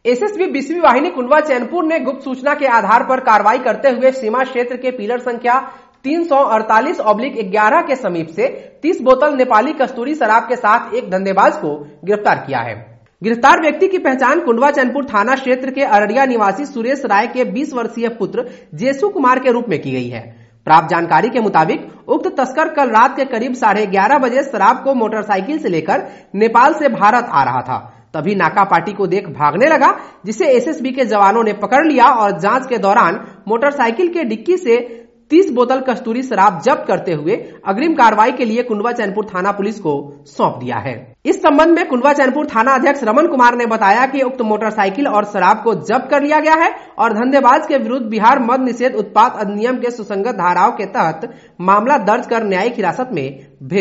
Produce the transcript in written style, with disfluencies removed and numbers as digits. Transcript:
SSB 20वीं वाहिनी कुंडवा चैनपुर ने गुप्त सूचना के आधार पर कार्रवाई करते हुए सीमा क्षेत्र के पिलर संख्या 348/11 के समीप से 30 बोतल नेपाली कस्तूरी शराब के साथ एक धंधेबाज को गिरफ्तार किया है। गिरफ्तार व्यक्ति की पहचान कुंडवा चैनपुर थाना क्षेत्र के अररिया निवासी सुरेश राय के 20 वर्षीय पुत्र जेसु कुमार के रूप में की गई है। प्राप्त जानकारी के मुताबिक उक्त तस्कर कल रात के करीब 11:30 बजे शराब को मोटरसाइकिल से लेकर नेपाल से भारत आ रहा था। तभी नाका पार्टी को देख भागने लगा, जिसे एसएसबी के जवानों ने पकड़ लिया और जांच के दौरान मोटरसाइकिल के डिक्की से 30 बोतल कस्तूरी शराब जब्त करते हुए अग्रिम कार्रवाई के लिए कुंडवा चैनपुर थाना पुलिस को सौंप दिया है। इस संबंध में कुंडवा चैनपुर थाना अध्यक्ष रमन कुमार ने बताया कि उक्त मोटरसाइकिल और शराब को जब्त कर लिया गया है और धंधेबाज के विरुद्ध बिहार मद निषेध उत्पाद अधिनियम के सुसंगत धाराओं के तहत मामला दर्ज कर न्यायिक हिरासत में भेज